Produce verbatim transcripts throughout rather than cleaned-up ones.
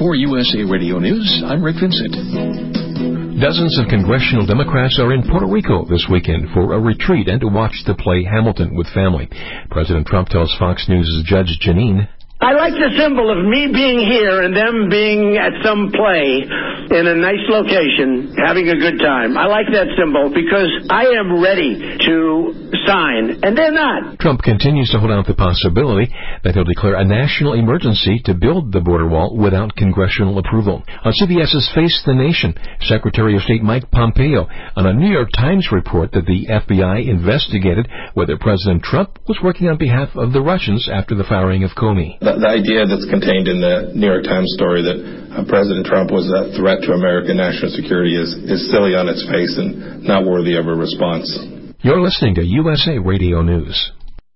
For U S A Radio News, I'm Rick Vincent. Dozens of congressional Democrats are in Puerto Rico this weekend for a retreat and to watch the play Hamilton with family. President Trump tells Fox News' Judge Janine, I like the symbol of me being here and them being at some play in a nice location, having a good time. I like that symbol because I am ready to sign, and they're not. Trump continues to hold out the possibility that he'll declare a national emergency to build the border wall without congressional approval. On CBS's Face the Nation, Secretary of State Mike Pompeo on a New York Times report that the F B I investigated whether President Trump was working on behalf of the Russians after the firing of Comey. The, the idea that's contained in the New York Times story that uh, President Trump was a threat to American national security is, is silly on its face and not worthy of a response. You're listening to U S A Radio News.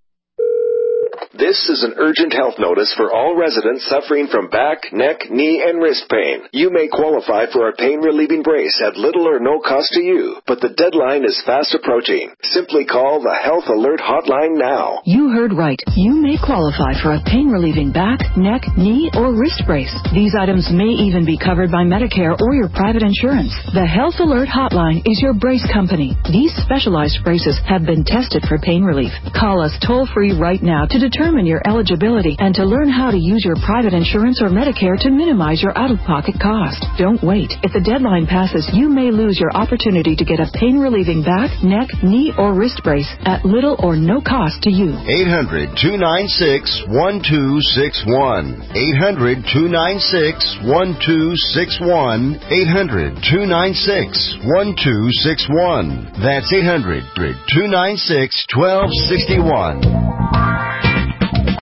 This is an urgent health notice for all residents suffering from back, neck, knee, and wrist pain. You may qualify for a pain-relieving brace at little or no cost to you, but the deadline is fast approaching. Simply call the Health Alert Hotline now. You heard right. You may qualify for a pain-relieving back, neck, knee, or wrist brace. These items may even be covered by Medicare or your private insurance. The Health Alert Hotline is your brace company. These specialized braces have been tested for pain relief. Call us toll-free right now to determine your eligibility and to learn how to use your private insurance or Medicare to minimize your out-of-pocket cost. Don't wait. If the deadline passes, you may lose your opportunity to get a pain-relieving back, neck, knee, or wrist brace at little or no cost to you. eight hundred, two nine six, one two six one. eight hundred, two nine six, one two six one. eight hundred, two nine six, one two six one. That's eight hundred, two nine six, one two six one.